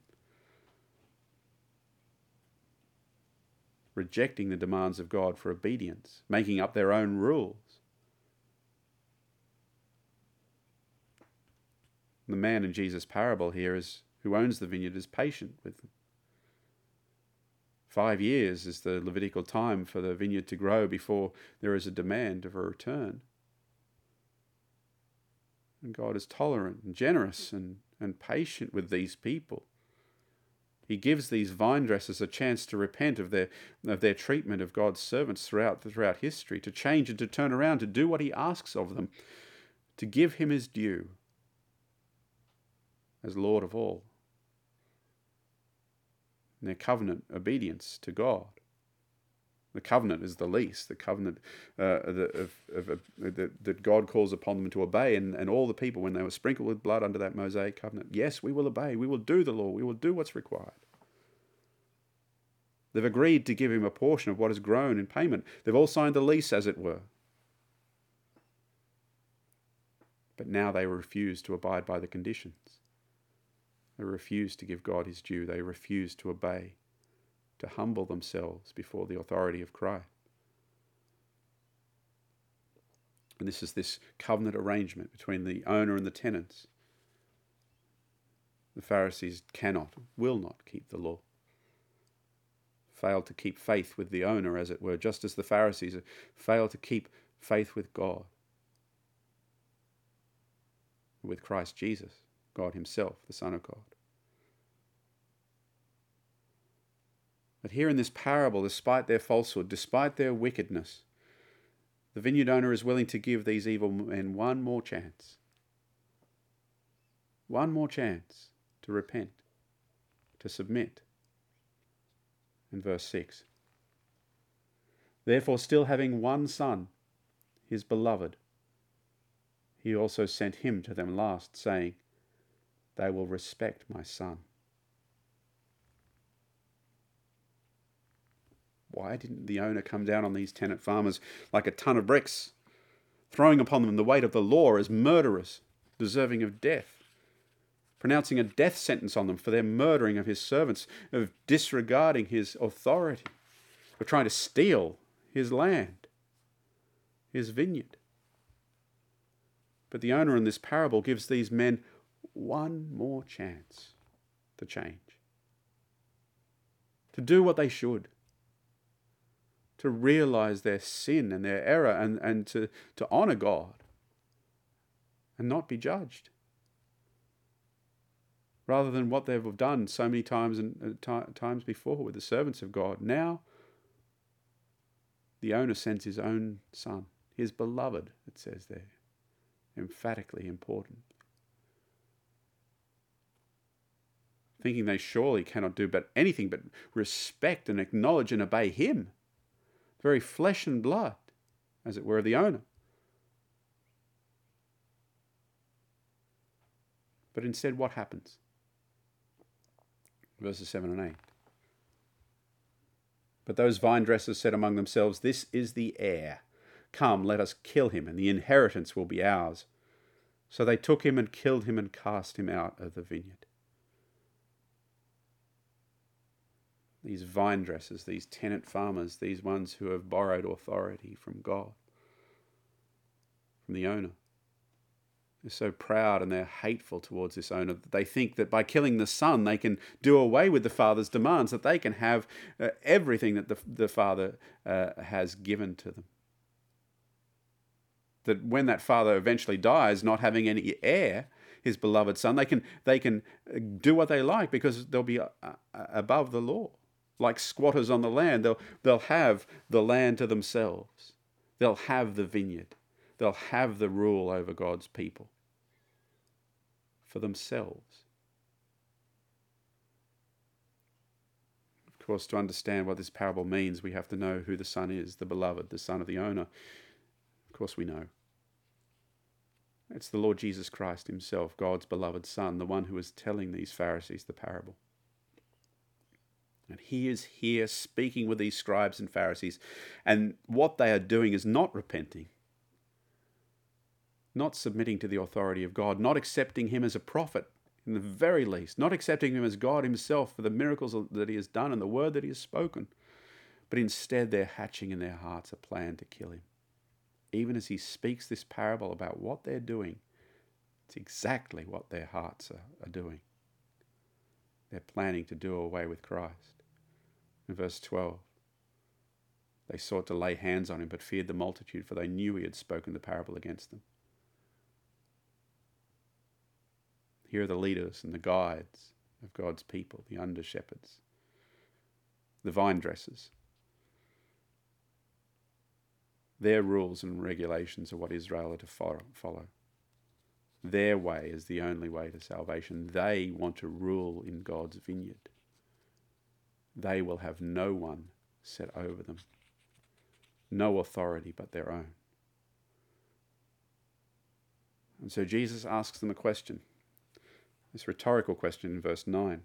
rejecting the demands of God for obedience, making up their own rules. The man in Jesus' parable here is who owns the vineyard is patient with them. Five years is the Levitical time for the vineyard to grow before there is a demand of a return. And God is tolerant and generous and, and patient with these people. He gives these vine dressers a chance to repent of their of their treatment of God's servants throughout throughout history, to change and to turn around, to do what he asks of them, to give him his due as Lord of all. In their covenant obedience to God. The covenant is the least, the covenant uh, of, of, of, that, that God calls upon them to obey, and, and all the people, when they were sprinkled with blood under that Mosaic covenant, yes, we will obey, we will do the law, we will do what's required. They've agreed to give him a portion of what has grown in payment. They've all signed the lease, as it were. But now they refuse to abide by the conditions. They refuse to give God his due. They refuse to obey, to humble themselves before the authority of Christ. And this is this covenant arrangement between the owner and the tenants. The Pharisees cannot, will not keep the law. Failed to keep faith with the owner, as it were, just as the Pharisees failed to keep faith with God, with Christ Jesus, God himself, the Son of God. But here in this parable, despite their falsehood, despite their wickedness, the vineyard owner is willing to give these evil men one more chance. One more chance to repent, to submit. In verse six. Therefore, still having one son, his beloved, he also sent him to them last, saying, they will respect my son. Why didn't the owner come down on these tenant farmers like a ton of bricks, throwing upon them the weight of the law as murderers, deserving of death, pronouncing a death sentence on them for their murdering of his servants, of disregarding his authority, of trying to steal his land, his vineyard? But the owner in this parable gives these men one more chance to change, to do what they should, to realize their sin and their error, and, and to, to honor God and not be judged. Rather than what they've done so many times and uh, t- times before with the servants of God. Now, the owner sends his own son, his beloved, it says there, emphatically important. Thinking they surely cannot do but anything but respect and acknowledge and obey him, very flesh and blood, as it were, of the owner. But instead, what happens? Verses seven and eight. But those vine dressers said among themselves, this is the heir. Come, let us kill him, and the inheritance will be ours. So they took him and killed him and cast him out of the vineyard. These vine dressers, these tenant farmers, these ones who have borrowed authority from God, from the owner. They're so proud and they're hateful towards this owner that they think that by killing the son they can do away with the father's demands, that they can have uh, everything that the, the father uh, has given to them. That when that father eventually dies, not having any heir, his beloved son, they can they can do what they like because they'll be uh, above the law. Like squatters on the land, they'll they'll have the land to themselves. They'll have the vineyard. They'll have the rule over God's people for themselves. Of course, to understand what this parable means, we have to know who the son is, the beloved, the son of the owner. Of course we know. It's the Lord Jesus Christ himself, God's beloved son, the one who is telling these Pharisees the parable. And he is here speaking with these scribes and Pharisees, and what they are doing is not repenting, not submitting to the authority of God, not accepting him as a prophet in the very least, not accepting him as God himself for the miracles that he has done and the word that he has spoken, but instead they're hatching in their hearts a plan to kill him. Even as he speaks this parable about what they're doing, it's exactly what their hearts are, are doing. They're planning to do away with Christ. In verse twelve, they sought to lay hands on him, but feared the multitude, for they knew he had spoken the parable against them. Here are the leaders and the guides of God's people, the under-shepherds, the vine dressers. Their rules and regulations are what Israel are to follow. Their way is the only way to salvation. They want to rule in God's vineyard. They will have no one set over them, no authority but their own. And so Jesus asks them a question, this rhetorical question in verse nine.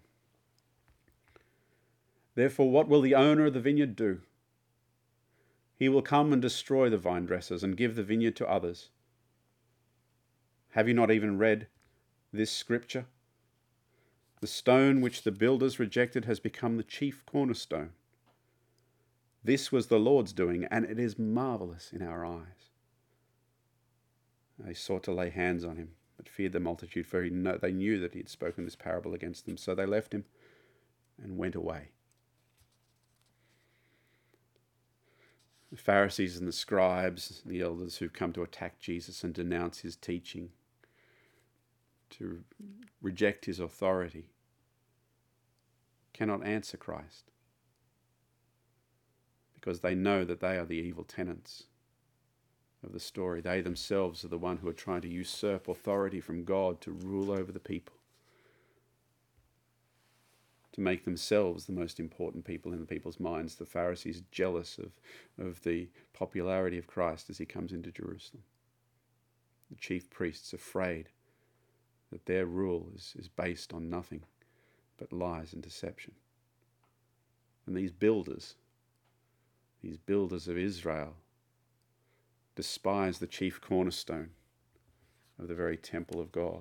Therefore, what will the owner of the vineyard do? He will come and destroy the vine dressers and give the vineyard to others. Have you not even read this scripture? The stone which the builders rejected has become the chief cornerstone. This was the Lord's doing, and it is marvelous in our eyes. They sought to lay hands on him, but feared the multitude, for he know, they knew that he had spoken this parable against them. So they left him and went away. The Pharisees and the scribes, the elders who've come to attack Jesus and denounce his teaching, to reject his authority, cannot answer Christ because they know that they are the evil tenants of the story. They themselves are the one who are trying to usurp authority from God to rule over the people, to make themselves the most important people in the people's minds. The Pharisees jealous of, of the popularity of Christ as he comes into Jerusalem. The chief priests afraid that their rule is, is based on nothing but lies and deception. And these builders, these builders of Israel, despise the chief cornerstone of the very temple of God.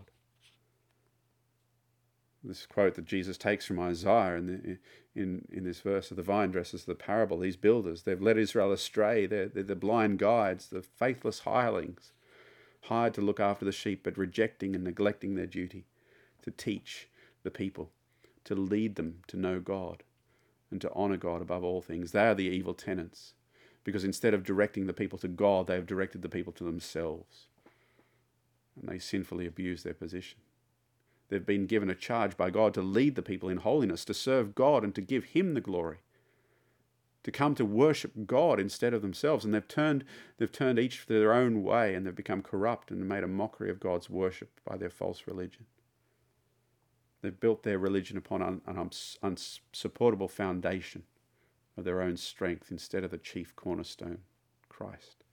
This quote that Jesus takes from Isaiah in, the, in, in this verse of the vine dressers of the parable, these builders, they've led Israel astray. They're, they're the blind guides, the faithless hirelings, hired to look after the sheep, but rejecting and neglecting their duty to teach the people, to lead them to know God and to honour God above all things. They are the evil tenants, because instead of directing the people to God, they have directed the people to themselves, and they sinfully abuse their position. They've been given a charge by God to lead the people in holiness, to serve God and to give him the glory, to come to worship God instead of themselves. And they've turned, they've turned each their own way, and they've become corrupt and made a mockery of God's worship by their false religion. They've built their religion upon an unsupportable foundation of their own strength instead of the chief cornerstone, Christ.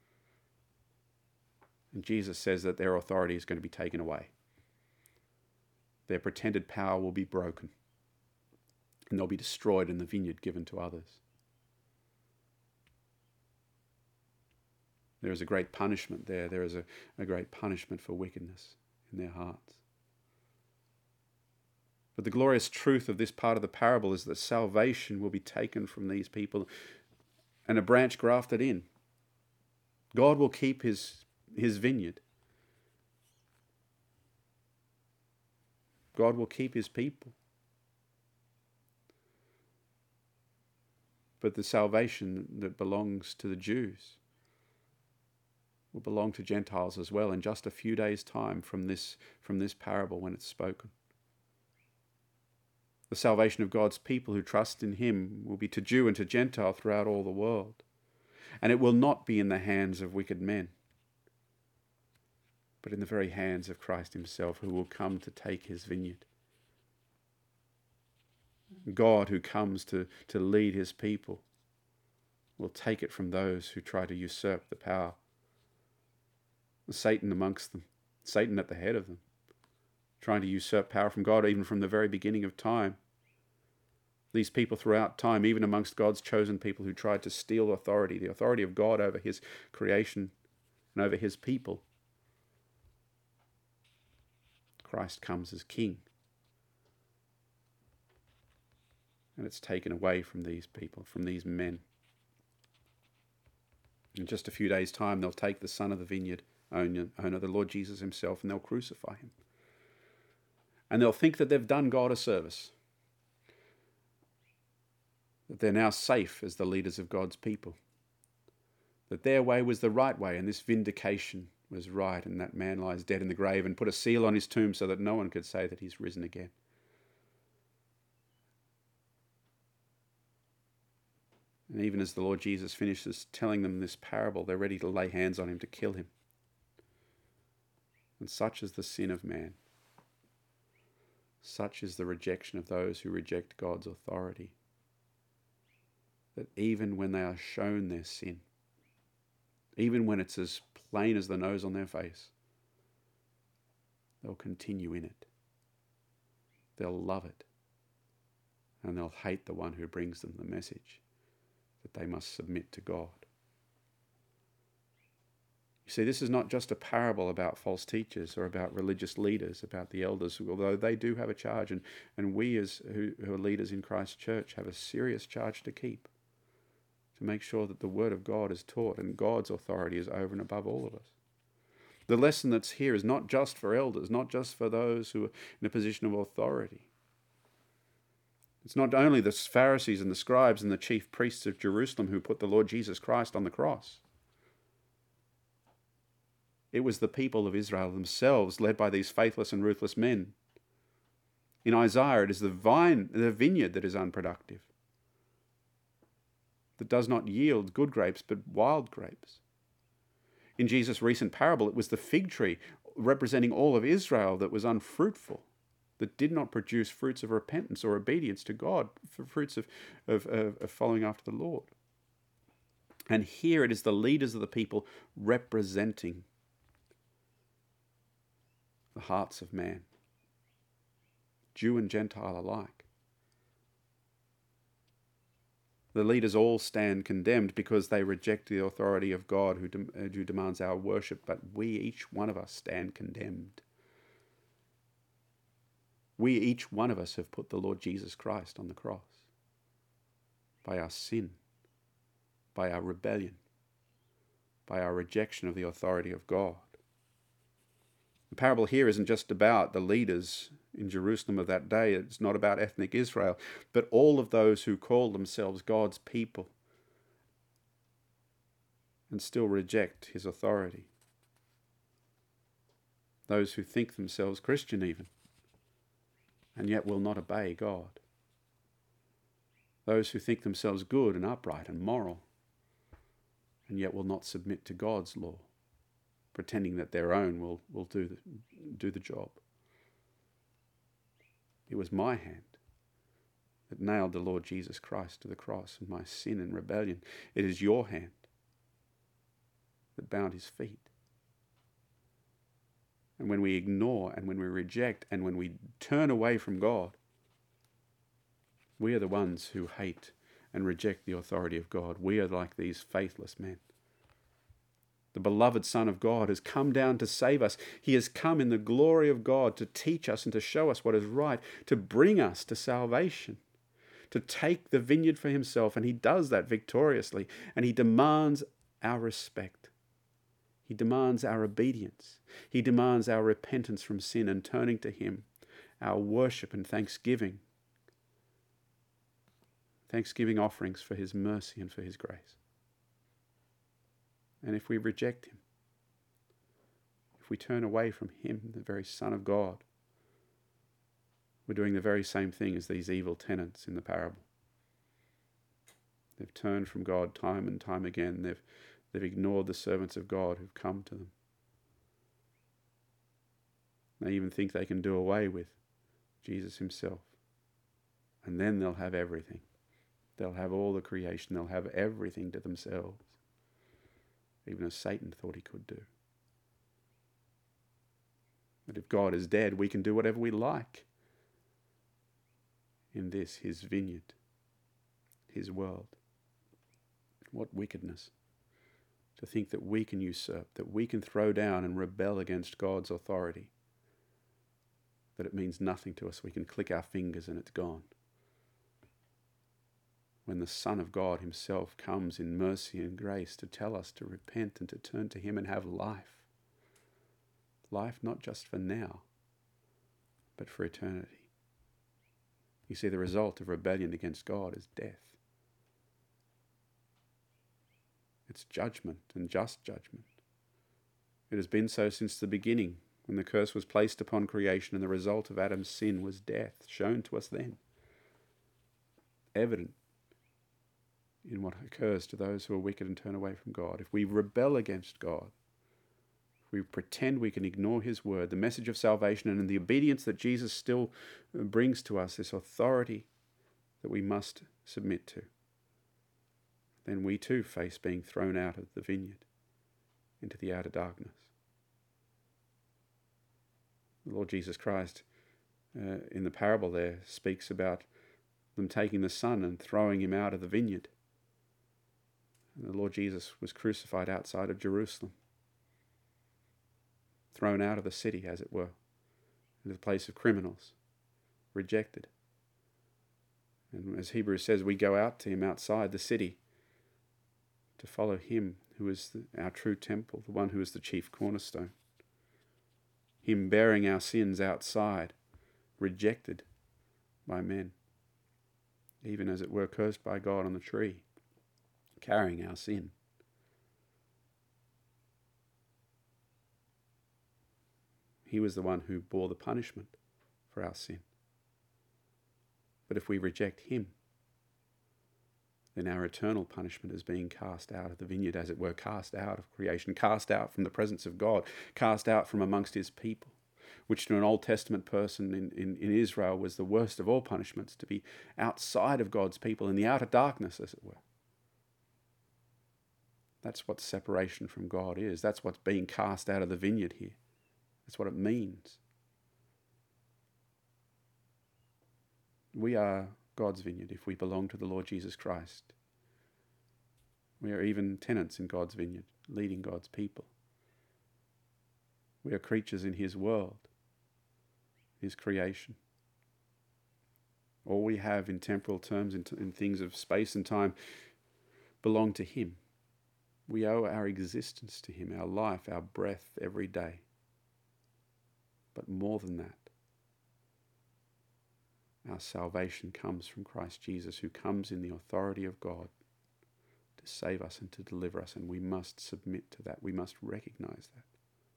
And Jesus says that their authority is going to be taken away. Their pretended power will be broken, and they'll be destroyed in the vineyard given to others. There is a great punishment there. There is a, a great punishment for wickedness in their hearts. But the glorious truth of this part of the parable is that salvation will be taken from these people and a branch grafted in. God will keep his, his vineyard. God will keep his people. But the salvation that belongs to the Jews will belong to Gentiles as well in just a few days' time from this, from this parable when it's spoken. The salvation of God's people who trust in him will be to Jew and to Gentile throughout all the world. And it will not be in the hands of wicked men, but in the very hands of Christ himself, who will come to take his vineyard. God, who comes to, to lead his people, will take it from those who try to usurp the power. Satan amongst them, Satan at the head of them, trying to usurp power from God even from the very beginning of time. These people throughout time, even amongst God's chosen people who tried to steal authority, the authority of God over his creation and over his people. Christ comes as king. And it's taken away from these people, from these men. In just a few days' time, they'll take the son of the vineyard, owner, owner, the Lord Jesus himself, and they'll crucify him. And they'll think that they've done God a service, that they're now safe as the leaders of God's people, that their way was the right way, and this vindication was right, and that man lies dead in the grave, and put a seal on his tomb so that no one could say that he's risen again. And even as the Lord Jesus finishes telling them this parable, they're ready to lay hands on him to kill him. And such is the sin of man. Such is the rejection of those who reject God's authority, that even when they are shown their sin, even when it's as plain as the nose on their face, they'll continue in it. They'll love it. And they'll hate the one who brings them the message that they must submit to God. You see, this is not just a parable about false teachers or about religious leaders, about the elders, although they do have a charge, and, and we as who, who are leaders in Christ's church have a serious charge to keep, to make sure that the Word of God is taught and God's authority is over and above all of us. The lesson that's here is not just for elders, not just for those who are in a position of authority. It's not only the Pharisees and the scribes and the chief priests of Jerusalem who put the Lord Jesus Christ on the cross. It was the people of Israel themselves, led by these faithless and ruthless men. In Isaiah, it is the vine, the vineyard that is unproductive, that does not yield good grapes, but wild grapes. In Jesus' recent parable, it was the fig tree representing all of Israel that was unfruitful, that did not produce fruits of repentance or obedience to God, for fruits of, of, of, of following after the Lord. And here it is the leaders of the people representing the hearts of man, Jew and Gentile alike. The leaders all stand condemned because they reject the authority of God who, de- who demands our worship, but we, each one of us, stand condemned. We, each one of us, have put the Lord Jesus Christ on the cross by our sin, by our rebellion, by our rejection of the authority of God. The parable here isn't just about the leaders in Jerusalem of that day. It's not about ethnic Israel, but all of those who call themselves God's people and still reject his authority. Those who think themselves Christian even, and yet will not obey God. Those who think themselves good and upright and moral, and yet will not submit to God's law, pretending that their own will, will do, the, do the job. It was my hand that nailed the Lord Jesus Christ to the cross and my sin and rebellion. It is your hand that bound his feet. And when we ignore and when we reject and when we turn away from God, we are the ones who hate and reject the authority of God. We are like these faithless men. The beloved Son of God has come down to save us. He has come in the glory of God to teach us and to show us what is right, to bring us to salvation, to take the vineyard for himself. And he does that victoriously. And he demands our respect. He demands our obedience. He demands our repentance from sin and turning to him, our worship and thanksgiving. Thanksgiving offerings for his mercy and for his grace. And if we reject him, if we turn away from him, the very Son of God, we're doing the very same thing as these evil tenants in the parable. They've turned from God time and time again. They've, they've ignored the servants of God who've come to them. They even think they can do away with Jesus himself. And then they'll have everything. They'll have all the creation. They'll have everything to themselves, even as Satan thought he could do. But if God is dead, we can do whatever we like in this, his vineyard, his world. What wickedness to think that we can usurp, that we can throw down and rebel against God's authority, that it means nothing to us. We can click our fingers and it's gone. When the Son of God himself comes in mercy and grace to tell us to repent and to turn to him and have life. Life not just for now, but for eternity. You see, the result of rebellion against God is death. It's judgment, and just judgment. It has been so since the beginning, when the curse was placed upon creation, and the result of Adam's sin was death, shown to us then. Evident in what occurs to those who are wicked and turn away from God. If we rebel against God, if we pretend we can ignore his word, the message of salvation, and in the obedience that Jesus still brings to us, this authority that we must submit to, then we too face being thrown out of the vineyard into the outer darkness. The Lord Jesus Christ, uh, in the parable there, speaks about them taking the son and throwing him out of the vineyard. And the Lord Jesus was crucified outside of Jerusalem, thrown out of the city, as it were, into the place of criminals, rejected. And as Hebrews says, we go out to him outside the city to follow him who is the, our true temple, the one who is the chief cornerstone. Him bearing our sins outside, rejected by men, even as it were cursed by God on the tree, carrying our sin. He was the one who bore the punishment for our sin. But if we reject him, then our eternal punishment is being cast out of the vineyard, as it were, cast out of creation, cast out from the presence of God, cast out from amongst his people, which to an Old Testament person in, in, in Israel was the worst of all punishments, to be outside of God's people, in the outer darkness, as it were. That's what separation from God is. That's what's being cast out of the vineyard here. That's what it means. We are God's vineyard if we belong to the Lord Jesus Christ. We are even tenants in God's vineyard, leading God's people. We are creatures in his world, his creation. All we have in temporal terms, in, t- in things of space and time, belong to him. We owe our existence to him, our life, our breath every day. But more than that, our salvation comes from Christ Jesus, who comes in the authority of God to save us and to deliver us, and we must submit to that. We must recognize that.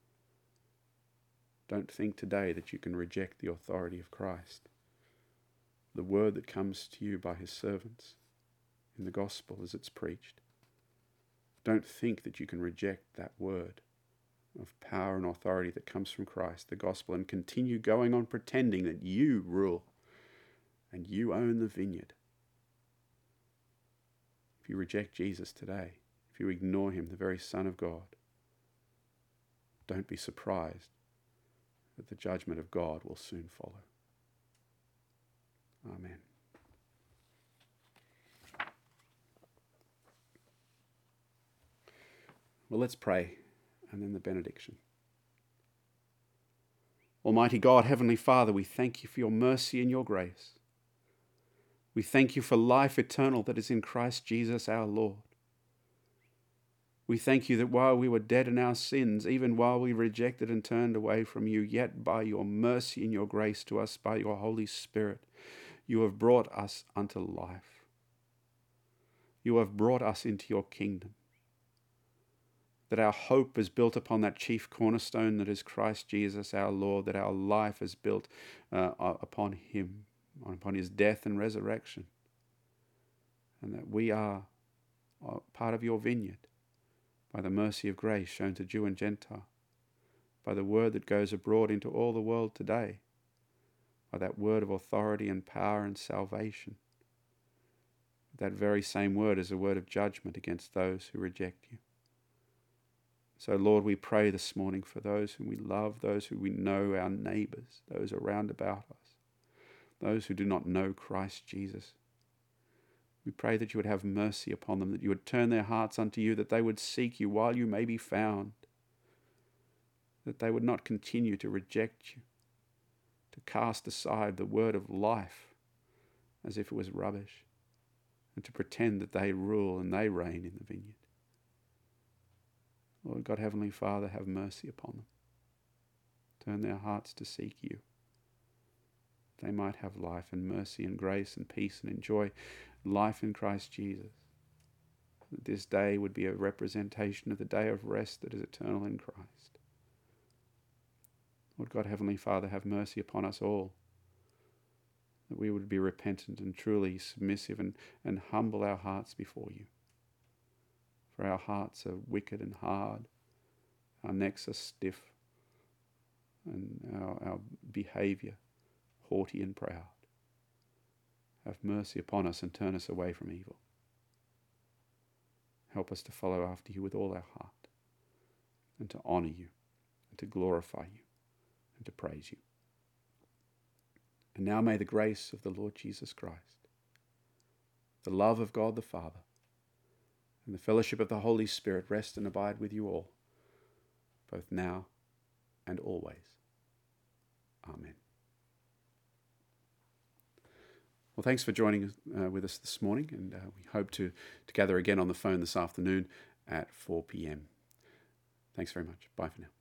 Don't think today that you can reject the authority of Christ. The word that comes to you by his servants in the gospel as it's preached. Don't think that you can reject that word of power and authority that comes from Christ, the gospel, and continue going on pretending that you rule and you own the vineyard. If you reject Jesus today, if you ignore him, the very Son of God, don't be surprised that the judgment of God will soon follow. Amen. Well, let's pray and then the benediction. Almighty God, Heavenly Father, we thank you for your mercy and your grace. We thank you for life eternal that is in Christ Jesus our Lord. We thank you that while we were dead in our sins, even while we rejected and turned away from you, yet by your mercy and your grace to us, by your Holy Spirit, you have brought us unto life. You have brought us into your kingdom. That our hope is built upon that chief cornerstone that is Christ Jesus our Lord, that our life is built uh, upon him, upon his death and resurrection, and that we are part of your vineyard by the mercy of grace shown to Jew and Gentile, by the word that goes abroad into all the world today, by that word of authority and power and salvation. That very same word is a word of judgment against those who reject you. So, Lord, we pray this morning for those whom we love, those who we know, our neighbours, those around about us, those who do not know Christ Jesus. We pray that you would have mercy upon them, that you would turn their hearts unto you, that they would seek you while you may be found, that they would not continue to reject you, to cast aside the word of life as if it was rubbish, and to pretend that they rule and they reign in the vineyard. Lord God, Heavenly Father, have mercy upon them. Turn their hearts to seek you. They might have life and mercy and grace and peace and enjoy life in Christ Jesus. That this day would be a representation of the day of rest that is eternal in Christ. Lord God, Heavenly Father, have mercy upon us all. That we would be repentant and truly submissive and, and humble our hearts before you. For our hearts are wicked and hard, our necks are stiff, and our, our behaviour haughty and proud. Have mercy upon us and turn us away from evil. Help us to follow after you with all our heart, and to honour you, and to glorify you, and to praise you. And now may the grace of the Lord Jesus Christ, the love of God the Father, and the fellowship of the Holy Spirit rest and abide with you all, both now and always. Amen. Well, thanks for joining uh, with us this morning, and uh, we hope to, to gather again on the phone this afternoon at four p.m. Thanks very much. Bye for now.